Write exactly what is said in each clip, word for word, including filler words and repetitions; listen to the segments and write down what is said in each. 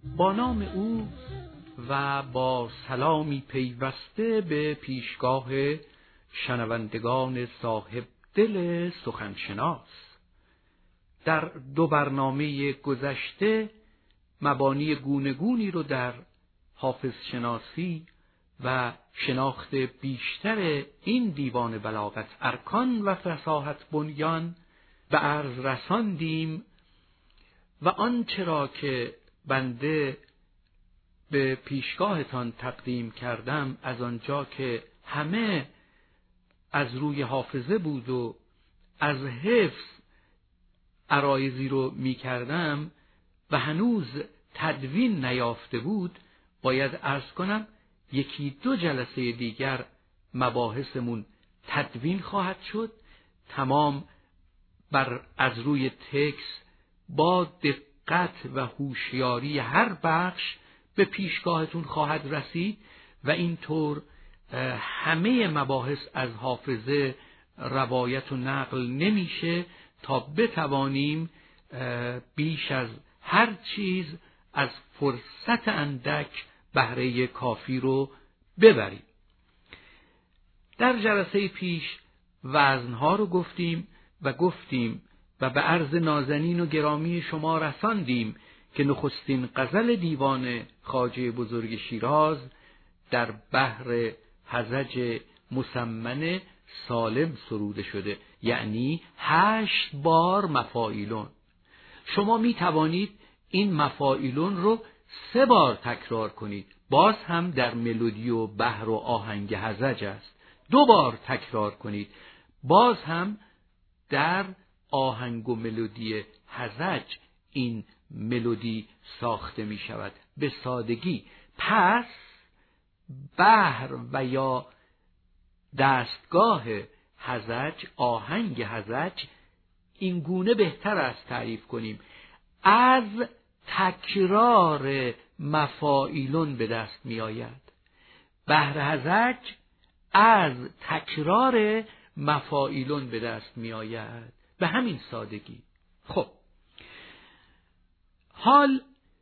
با نام او و با سلامی پیوسته به پیشگاه شنوندگان صاحب دل سخنشناس. در دو برنامه گذشته مبانی گونگونی رو در حافظ شناسی و شناخت بیشتر این دیوان بلاغت ارکان و فصاحت بنیان به عرض رساندیم و آنچه را که بنده به پیشگاهتان تقدیم کردم از آنجا که همه از روی حافظه بود و از حفظ عرایضی رو می کردم و هنوز تدوین نیافته بود، باید عرض کنم یکی دو جلسه دیگر مباحثمون تدوین خواهد شد. تمام بر از روی تکس با دقت و هوشیاری هر بخش به پیشگاهتون خواهد رسید و اینطور همه مباحث از حافظه روایت و نقل نمیشه تا بتوانیم بیش از هر چیز از فرصت اندک بهره کافی رو ببریم. در جلسه پیش وزنها رو گفتیم و گفتیم و به عرض نازنین و گرامی شما رساندیم که نخستین غزل دیوان خواجه بزرگ شیراز در بحر هزج مسمن سالم سروده شده، یعنی هشت بار مفاعیلون. شما می توانید این مفاعیلون رو سه بار تکرار کنید، باز هم در ملودی و بحر و آهنگ هزج است. دو بار تکرار کنید، باز هم در آهنگ و ملودی هزج این ملودی ساخته می شود به سادگی. پس بحر و یا دستگاه هزج، آهنگ هزج، این گونه بهتر است تعریف کنیم، از تکرار مفاعیلون به دست می آید. بحر هزج از تکرار مفاعیلون به دست می آید، به همین سادگی. خب حال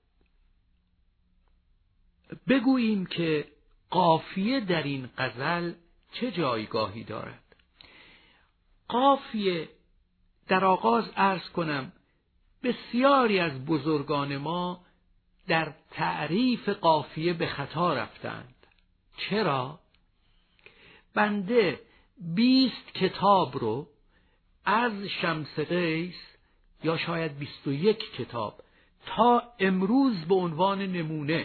بگوییم که قافیه در این غزل چه جایگاهی دارد. قافیه در آغاز عرض کنم بسیاری از بزرگان ما در تعریف قافیه به خطا رفتند. چرا؟ بنده بیست کتاب رو از شمس قیس یا شاید بیست و یک کتاب تا امروز به عنوان نمونه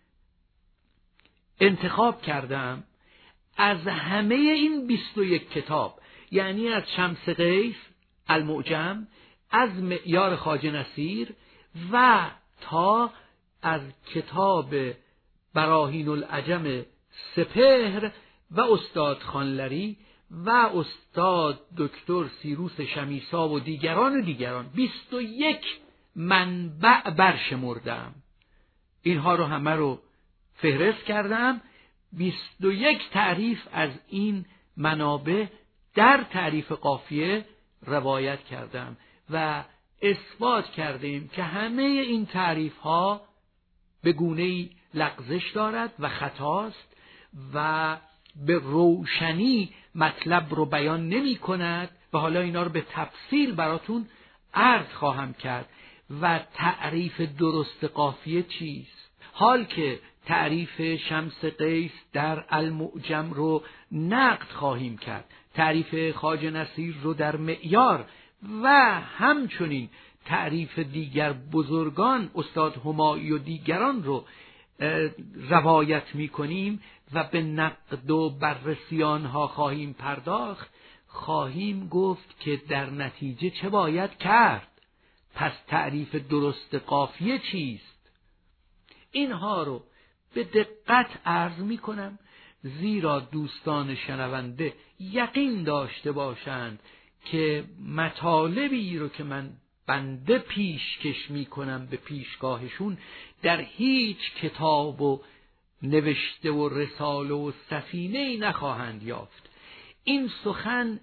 انتخاب کردم. از همه این بیست و یک کتاب، یعنی از شمس قیس المعجم، از معیار خواجه نصیر و تا از کتاب براهین العجم سپهر و استاد خانلری و استاد دکتر سیروس شمیسا و دیگران و دیگران بیست و یک منبع برشمردم. اینها رو همه رو فهرست کردم. بیست و یک تعریف از این منابع در تعریف قافیه روایت کردم و اثبات کردیم که همه این تعریف ها به گونه‌ای لغزش دارد و خطاست و به روشنی مطلب رو بیان نمی کند و حالا اینا رو به تفصیل براتون عرض خواهم کرد. و تعریف درست قافیه چیست؟ حال که تعریف شمس قیس در المعجم رو نقد خواهیم کرد، تعریف خواجه نصیر رو در معیار و همچنین تعریف دیگر بزرگان استاد همایی و دیگران رو روایت می کنیم و به نقد و بررسی آنها خواهیم پرداخت، خواهیم گفت که در نتیجه چه باید کرد. پس تعریف درست قافیه چیست؟ اینها رو به دقت عرض می کنم، زیرا دوستان شنونده یقین داشته باشند که مطالبی رو که من بنده پیشکش می کنم به پیشگاهشون در هیچ کتاب و نوشته و رساله و سفینه‌ای نخواهند یافت. این سخن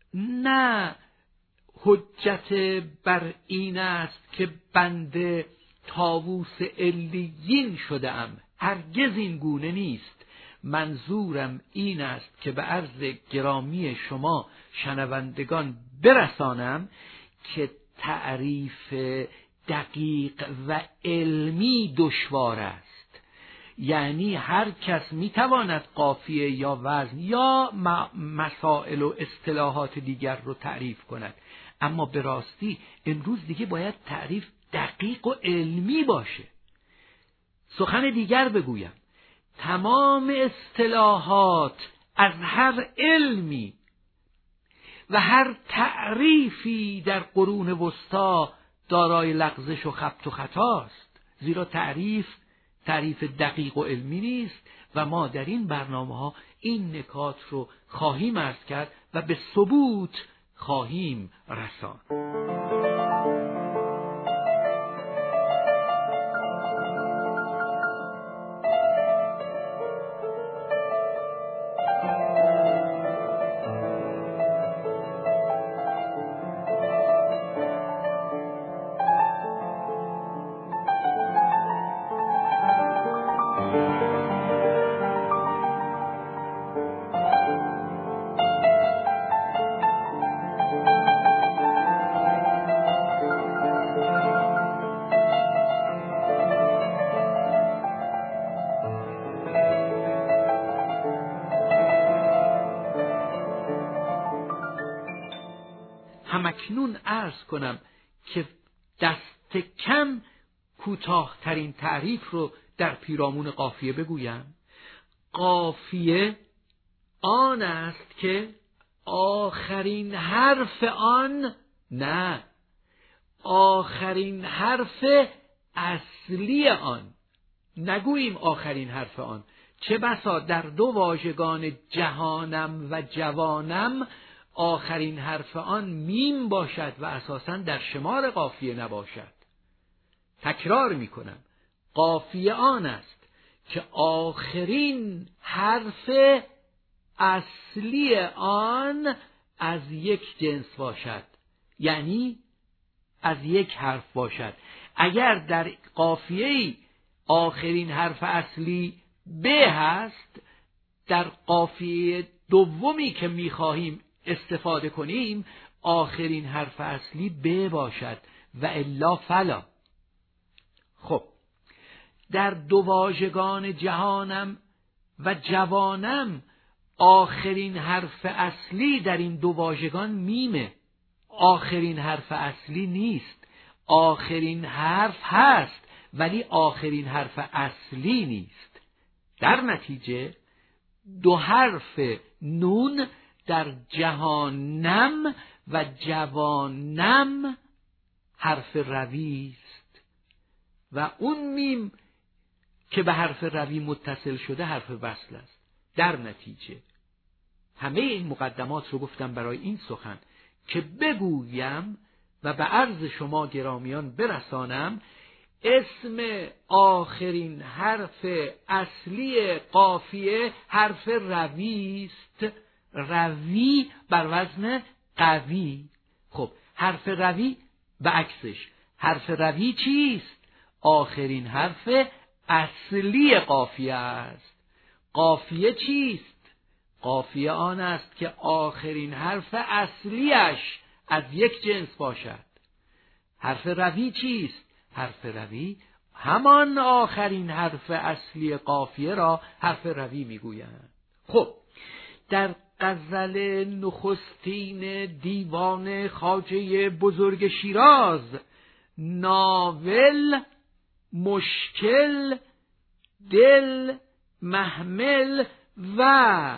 نه حجت بر این است که بنده طاووس علیین شده‌ام. هرگز این گونه نیست. منظورم این است که به عرض گرامی شما شنوندگان برسانم که تعریف دقیق و علمی دشوار است. یعنی هر کس میتواند قافیه یا وزن یا مسائل و اصطلاحات دیگر رو تعریف کند، اما به راستی امروز دیگه باید تعریف دقیق و علمی باشه. سخن دیگر بگویم، تمام اصطلاحات از هر علمی و هر تعریفی در قرون وسطا دارای لغزش و خبط و خطاست، زیرا تعریف تعریف دقیق و علمی نیست و ما در این برنامه ها این نکات رو خواهیم عرض کرد و به ثبوت خواهیم رساند. همکنون عرض کنم که دست کم کوتاه‌ترین تعریف رو در پیرامون قافیه بگویم. قافیه آن است که آخرین حرف آن، نه، آخرین حرف اصلی آن، نگوییم آخرین حرف آن. چه بسا در دو واژگان جهانم و جوانم آخرین حرف آن میم باشد و اساساً در شمار قافیه نباشد. تکرار می کنم، قافیه آن است که آخرین حرف اصلی آن از یک جنس باشد، یعنی از یک حرف باشد. اگر در قافیه‌ای آخرین حرف اصلی ب هست، در قافیه دومی که می خواهیم استفاده کنیم آخرین حرف اصلی ب باشد و الا فلا. خب در دو واژگان جهانم و جوانم آخرین حرف اصلی در این دو واژگان میمه، آخرین حرف اصلی نیست. آخرین حرف هست ولی آخرین حرف اصلی نیست. در نتیجه دو حرف نون در جهانم و جوانم حرف روی است و اون میم که به حرف روی متصل شده حرف وصل است. در نتیجه همه این مقدمات رو گفتم برای این سخن که بگویم و به عرض شما گرامیان برسانم اسم آخرین حرف اصلی قافیه حرف روی است. روی بر وزن قوی. خب حرف روی به عکسش، حرف روی چیست؟ آخرین حرف اصلی قافیه است. قافیه چیست؟ قافیه آن است که آخرین حرف اصلیش از یک جنس باشد. حرف روی چیست؟ حرف روی همان آخرین حرف اصلی قافیه را حرف روی میگویند. خب در غزل نخستین دیوان خواجه بزرگ شیراز، ناول، مشکل، دل، محمل و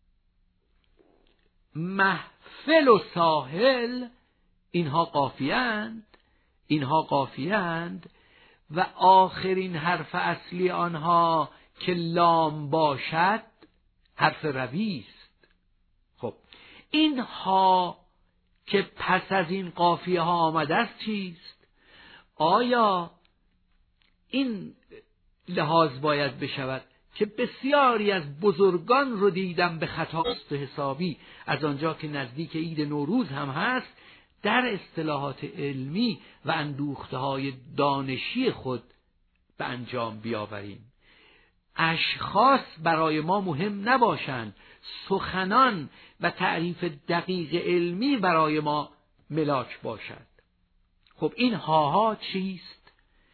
محفل و ساحل، اینها قافیه اند، اینها قافیه اند و آخرین حرف اصلی آنها که لام باشد حرف روی است. خب این ها که پس از این قافیه ها آمده است چیست؟ آیا این لحاظ باید بشود که بسیاری از بزرگان رو دیدم به خطاست حسابی، از آنجا که نزدیک عید نوروز هم هست در اصطلاحات علمی و اندوخته‌های دانشی خود به انجام بیاوریم. اشخاص برای ما مهم نباشند، سخنان و تعریف دقیق علمی برای ما ملاک باشد. خب این هاها چیست؟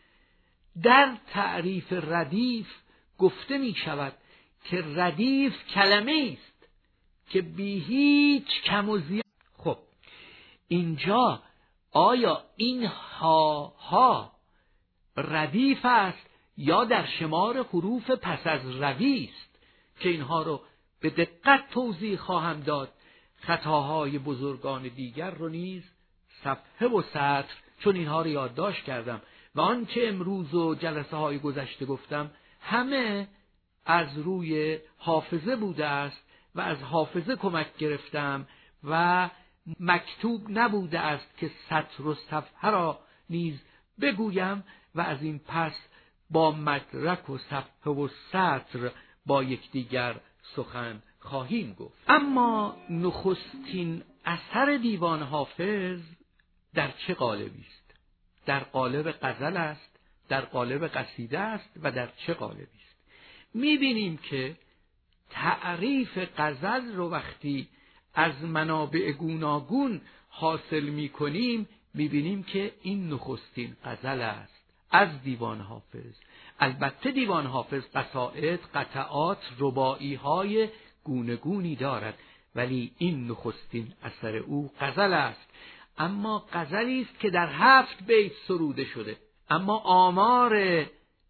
در تعریف ردیف گفته می شود که ردیف کلمه است که بی هیچ کم و زیاد. خب اینجا آیا این هاها ردیف است یا در شمار حروف پس از روی است که اینها رو به دقت توضیح خواهم داد. خطاهای بزرگان دیگر رو نیز صفحه و سطر، چون اینها رو یادداشت کردم و آنچه امروز و جلسه های گذشته گفتم همه از روی حافظه بوده است و از حافظه کمک گرفتم و مکتوب نبوده است که سطر و صفحه را نیز بگویم و از این پس با مدرک و صفحه و سطر با یکدیگر سخن خواهیم گفت. اما نخستین اثر دیوان حافظ در چه قالبی است؟ در قالب غزل است، در قالب قصیده است و در چه قالبی است؟ می‌بینیم که تعریف غزل رو وقتی از منابع گوناگون حاصل می‌کنیم می‌بینیم که این نخستین غزل است از دیوان حافظ. البته دیوان حافظ قصائد، قطعات، رباعی‌های گوناگونی دارد، ولی این نخستین اثر او غزل است. اما غزلی است که در هفت بیت سروده شده. اما آمار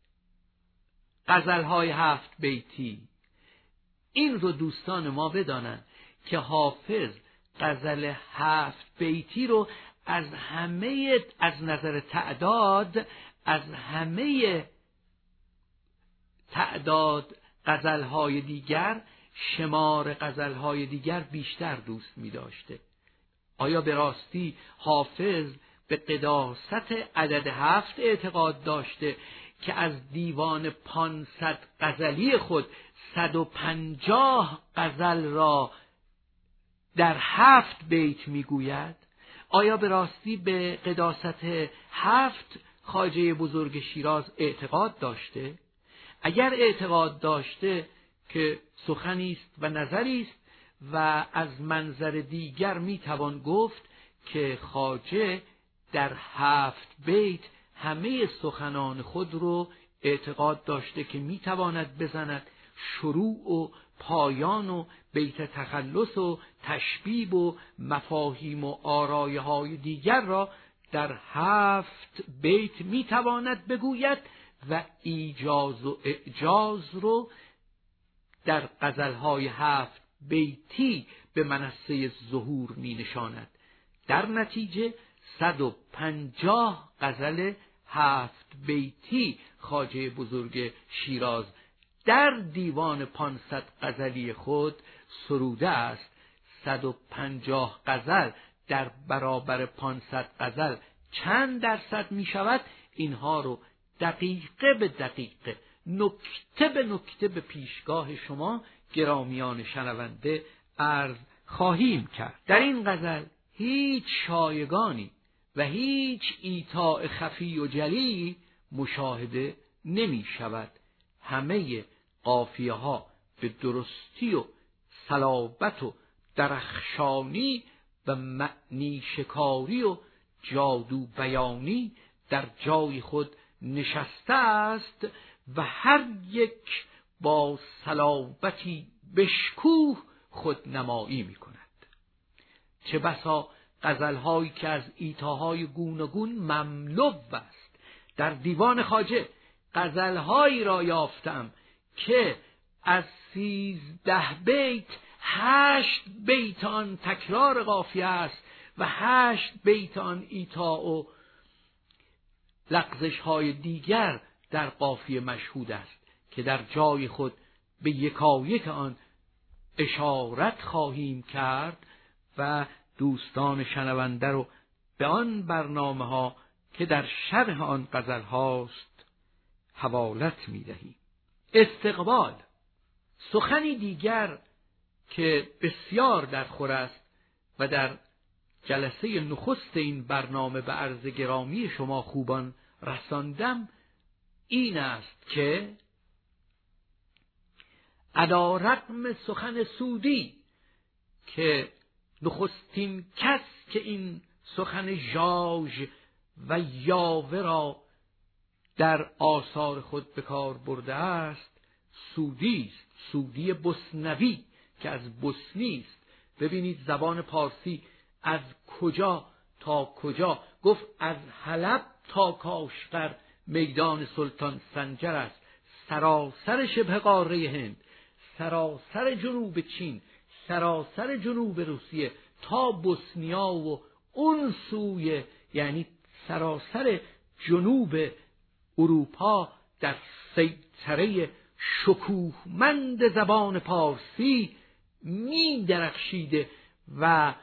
غزل‌های هفت بیتی این رو دوستان ما بدانند که حافظ غزل هفت بیتی رو از همه، از نظر تعداد، از همه تعداد غزل‌های دیگر، شمار غزل‌های دیگر بیشتر دوست می داشته. آیا به راستی حافظ به قداست عدد هفت اعتقاد داشته که از دیوان پانصد غزلی خود صد و پنجاه غزل را در هفت بیت می گوید؟ آیا به راستی به قداست هفت خواجه بزرگ شیراز اعتقاد داشته؟ اگر اعتقاد داشته که سخنی است و نظری است و از منظر دیگر میتوان گفت که خواجه در هفت بیت همه سخنان خود رو اعتقاد داشته که میتواند بزند شروع و پایان و بیت تخلص و تشبیب و مفاهیم و آرایه های دیگر را در هفت بیت میتواند بگوید و ایجاز و اعجاز رو در غزلهای هفت بیتی به منصه ظهور می نشاند. در نتیجه صد و پنجاه غزل هفت بیتی خواجه بزرگ شیراز در دیوان پانصد غزلی خود سروده است. صد و پنجاه غزل در برابر پانصد غزل چند درصد می شود؟ اینها رو دقیقه به دقیقه، نکته به نکته به پیشگاه شما گرامیان شنونده عرض خواهیم کرد. در این غزل هیچ شایگانی و هیچ ایطاء خفی و جلی مشاهده نمی شود. همه قافیه ها به درستی و صلابت و درخشانی و معنی شکاری و جادو بیانی در جای خود نشسته است و هر یک با صلابتی بشکوه خود نمایی می کند. چه بسا غزل‌هایی که از ایتاهای گوناگون مملو است. در دیوان خواجه غزل‌هایی را یافتم که از سیزده بیت هشت بیت آن تکرار قافیه است و هشت بیت آن ایتا و لغزش های دیگر در قافیه مشهود است که در جای خود به یکایک آن اشارت خواهیم کرد و دوستان شنونده رو به آن برنامه ها که در شرح آن غزل هاست حوالت می دهیم. استقبال، سخنی دیگر که بسیار در خور است و در جلسه نخست این برنامه به عرض گرامی شما خوبان رساندم این است که علی رغم سخن سودی که نخستین کس که این سخن ژاژ و یاوه را در آثار خود به کار برده است سودی است، سودی بوسنوی که از بوسنی است. ببینید زبان پارسی از کجا تا کجا گفت، از حلب تا کاشغر میدان سلطان سنجر است، سراسر شبه قاره هند، سراسر جنوب چین، سراسر جنوب روسیه تا بوسنیا و اون سوی، یعنی سراسر جنوب اروپا در سیطره شکوهمند زبان پارسی می درخشیده و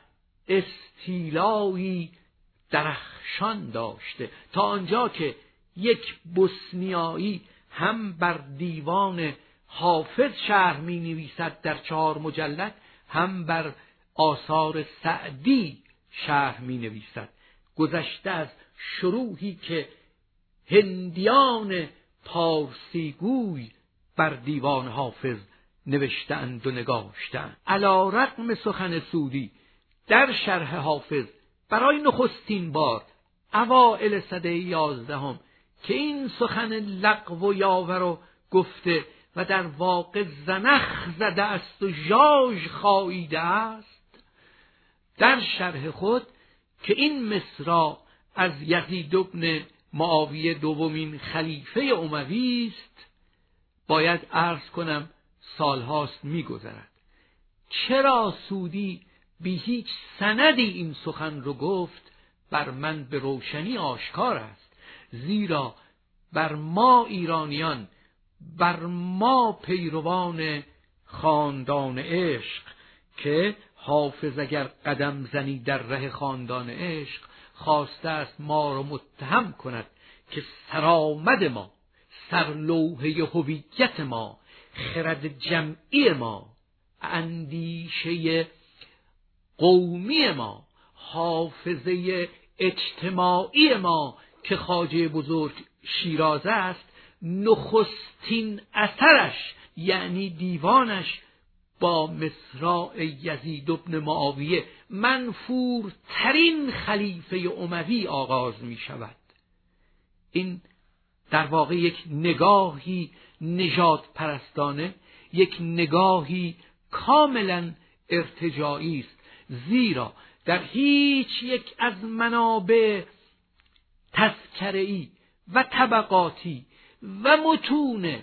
استیلایی درخشان داشته، تا آنجا که یک بوسنیایی هم بر دیوان حافظ شرح می نویسد در چهار مجلد، هم بر آثار سعدی شرح می نویسد، گذشته از شروحی که هندیان پارسی گوی بر دیوان حافظ نوشتند و نگاشتند. علی رغم سخن سودی در شرح حافظ برای نخستین بار اوائل سده یازدهم که این سخن لغو و یاوه رو گفته و در واقع زنخ زده است و ژاژ خاییده است، در شرح خود که این مصرع از یزید بن معاویه دومین خلیفه اموی است، باید عرض کنم سالهاست می‌گذرد. چرا سودی بی هیچ سندی این سخن رو گفت بر من به روشنی آشکار است، زیرا بر ما ایرانیان، بر ما پیروان خاندان عشق که حافظ اگر قدم زنی در ره خاندان عشق خواسته است ما را متهم کند که سرآمد ما، سرلوحه هویت ما، خرد جمعی ما، اندیشه قومی ما، حافظه اجتماعی ما که خواجه بزرگ شیرازه است، نخستین اثرش یعنی دیوانش با مصرع یزید بن معاویه منفورترین خلیفه اموی آغاز می شود. این در واقع یک نگاهی نژاد پرستانه، یک نگاهی کاملا ارتجاعی است، زیرا در هیچ یک از منابع تذکره‌ای و طبقاتی و متون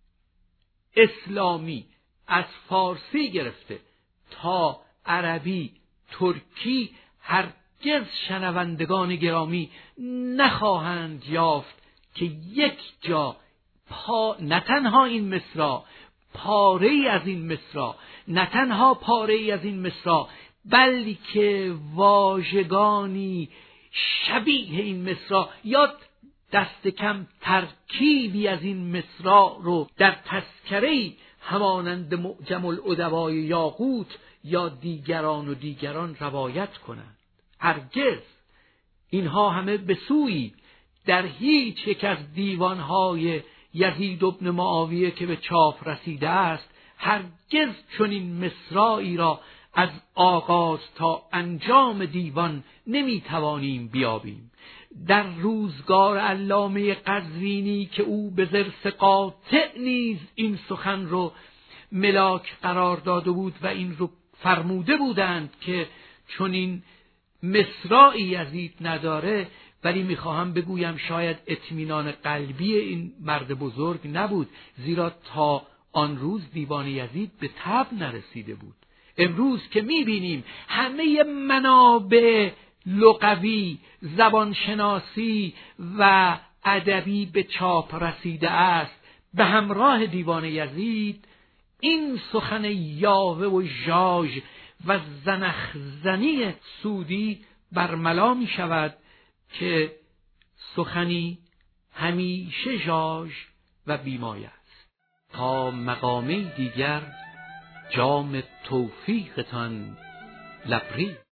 اسلامی از فارسی گرفته تا عربی، ترکی، هرگز شنوندگان گرامی نخواهند یافت که یک جا پا نه تنها این مصرع، پاره ای از این مصرع، نه تنها پاره ای از این مصرع، بلکه واژگانی شبیه این مصرع یا دست کم ترکیبی از این مصرع رو در تذکره‌ای همانند معجم الادبای یاقوت یا دیگران و دیگران روایت کنند. هرگز اینها همه به سوی در هیچ یک از دیوانهای یزید بن معاویه که به چاپ رسیده است هرگز چنین مصرعی را از آغاز تا انجام دیوان نمیتوانیم بیابیم. در روزگار علامه قزوینی که او به ضرس قاطع نیز این سخن رو ملاک قرار داده بود و این رو فرموده بودند که چنین مصرعی یزید نداره، ولی میخواهم بگویم شاید اطمینان قلبی این مرد بزرگ نبود، زیرا تا آن روز دیوان یزید به طبع نرسیده بود. امروز که میبینیم همه منابع لغوی، زبانشناسی و ادبی به چاپ رسیده است به همراه دیوان یزید، این سخن یاوه و ژاژ و زنخزنی سودی برملا می شود که سخنی همیشه ژاژ و بیمایه است. تا مقامه دیگر جام توفیقتان لبریز.